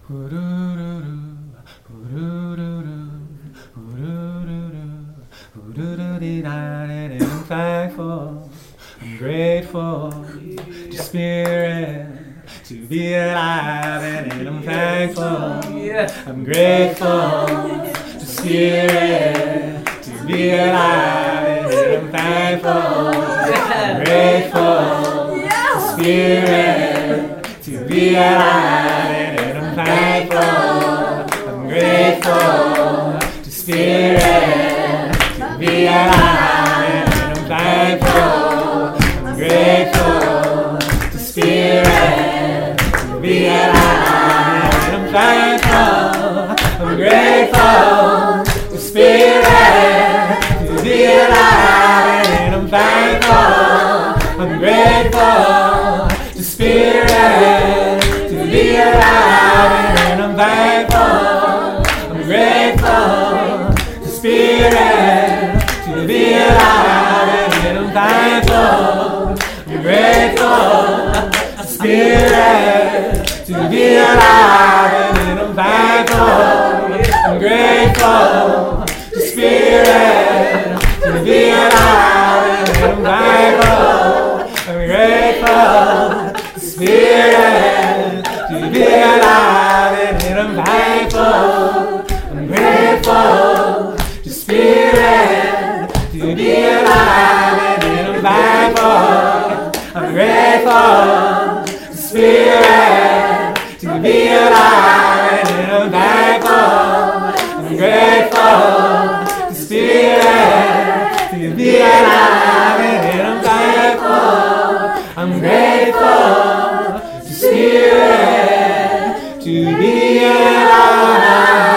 I'm thankful, I'm grateful to Spirit to be alive, and I'm thankful, I'm grateful to Spirit to be alive, and I'm thankful, I'm grateful to Spirit to be alive, and I'm thankful, I'm grateful to Spirit to be alive, and I'm thankful, I'm grateful to Spirit to be alive, and I'm thankful, I'm grateful to Spirit to be alive, and I'm thankful, I'm grateful to Spirit to be alive, and I'm thankful, I'm grateful to Spirit to be alive, and I'm thankful, I'm grateful to Spirit to be alive, and I'm thankful, I'm grateful to Spirit to be alive, and I'm thankful, I'm grateful to Spirit to be alive, and I'm thankful, I'm grateful to Spirit to be alive, and I'm thankful, I'm grateful to Spirit to be alive, and I'm thankful, I'm grateful to Spirit to be alive, and I'm thankful, I'm grateful to Spirit to be alive.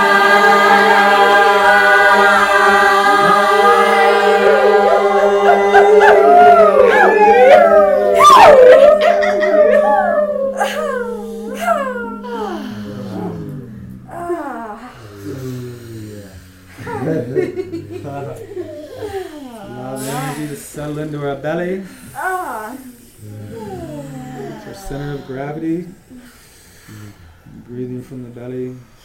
Allow the energy to settle into our belly. It's our center of gravity. Breathing from the belly.